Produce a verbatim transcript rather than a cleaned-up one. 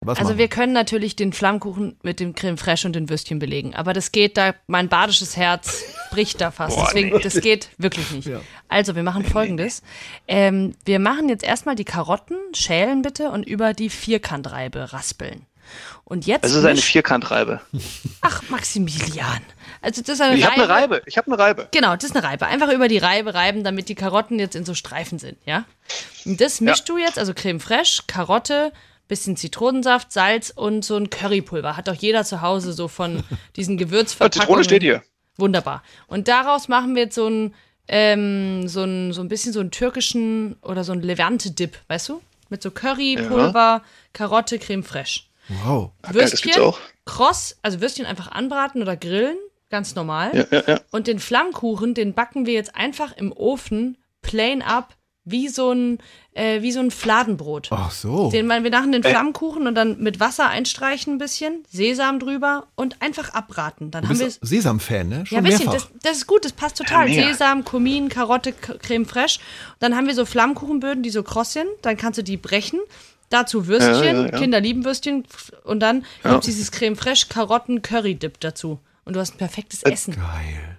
Was Also machen wir können natürlich den Flammkuchen mit dem Creme Fraiche und den Würstchen belegen, aber das geht da, mein badisches Herz bricht da fast, Boah, deswegen, nee. das geht wirklich nicht. Ja. Also wir machen Folgendes, ähm, wir machen jetzt erstmal die Karotten, schälen bitte und über die Vierkantreibe raspeln. Und jetzt Es ist eine misch- Vierkantreibe. Ach, Maximilian. Also das ist eine Ich habe Reibe. eine Reibe. Ich habe eine Reibe. Genau, das ist eine Reibe. Einfach über die Reibe reiben, damit die Karotten jetzt in so Streifen sind, ja? Und das mischst du jetzt, also Creme Fraiche, Karotte, bisschen Zitronensaft, Salz und so ein Currypulver. Hat doch jeder zu Hause so von diesen Ja, Gewürzverpackungen. Zitrone steht hier. Wunderbar. Und daraus machen wir jetzt so ein, ähm, so ein, so ein bisschen so einen türkischen oder so ein Levante-Dip, weißt du? Mit so Currypulver, Karotte, Creme Fraiche. Wow. Ach, geil, das Würstchen, gibt's auch. kross, also Würstchen einfach anbraten oder grillen, ganz normal. Ja, ja, ja. Und den Flammkuchen, den backen wir jetzt einfach im Ofen, plain up, wie so ein, äh, wie so ein Fladenbrot. Ach so. Den, wir machen den Flammkuchen und dann mit Wasser einstreichen ein bisschen, Sesam drüber und einfach abbraten. Dann Du haben wir bist Sesam-Fan, ne? Schon ja, ein bisschen, mehrfach. das, das ist gut, das passt total. Ja, mega. Sesam, Kumin, Karotte, K- Creme Fraiche. Dann haben wir so Flammkuchenböden, die so kross sind. Dann kannst du die brechen. Dazu Würstchen, Ja, ja, ja. Kinder lieben Würstchen. Und dann Ja. gibt's dieses Creme Fraiche, Karotten, Curry-Dip dazu. Und du hast ein perfektes Essen. Geil.